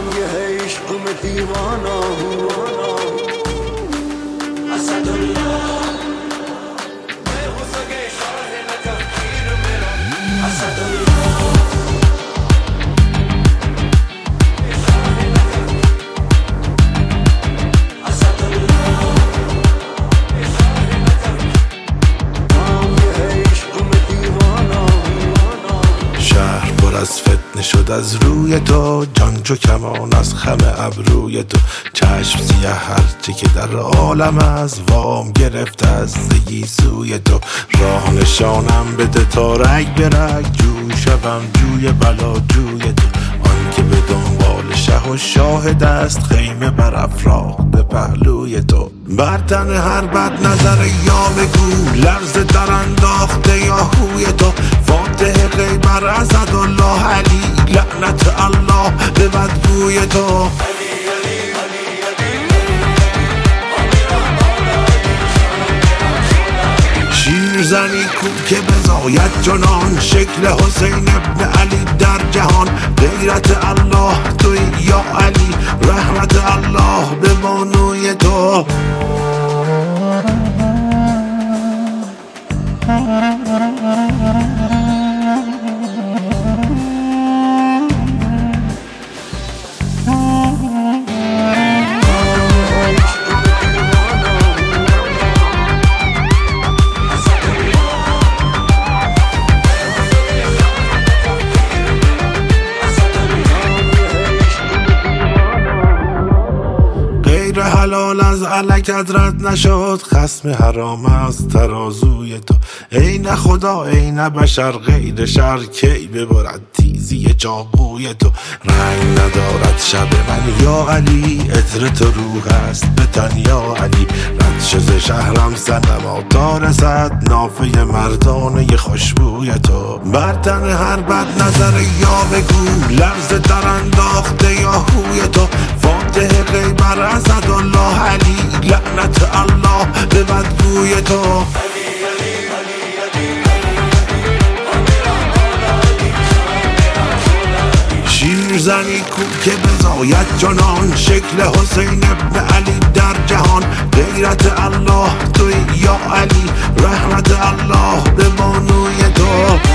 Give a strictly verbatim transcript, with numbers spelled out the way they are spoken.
ये है इश्क में दीवाना हूँ असदुल्लाह मैं हो सके शाह तकदीर मेरा असदुल्लाह از فتنه شد از روی تو، جان چو کمان از خم ابروی تو، چشم سیه هرچه که در عالم از وام گرفت از زگی سوی تو، راه نشانم بده تا رگ به رگ جو شوم جوی بلا جوی تو، آن که به دنبال شه و شاهد است خیمه بر افراخته پهلوی تو، بر تن هر بد نظر یا بگو لرز در انداخته یا هوی تو، فاتح غیبر اسدالله علی لعنت الله به بدگوی تو، شیرزنی کو که بزاید جنان شکل حسین ابن علی در جهان، غیرت الله توی یا علی رحمت الله به بانوی تو. حلال از علکت رد نشد خصم حرام از ترازوی تو، ای نه خدا ای نه بشر غیر شر کی ببرد تیزی چاقوی تو، رنگ ندارد شب من یا علی عطر تو روح است به تن یا علی، رد شد شهرم سنما تا رسد نافه مردانه خوشبوی تو، بر تن هر بد نظر یا بگو لرز در انداخته یا هوی تو، فاتح غیبر اسدالله علی لعنت الله به بدگوی تو. شیرزنی کو که بزاید جنان شکل حسین ابن علی در جهان، غیرت الله توی یا علی رحمت الله به بانوی تو.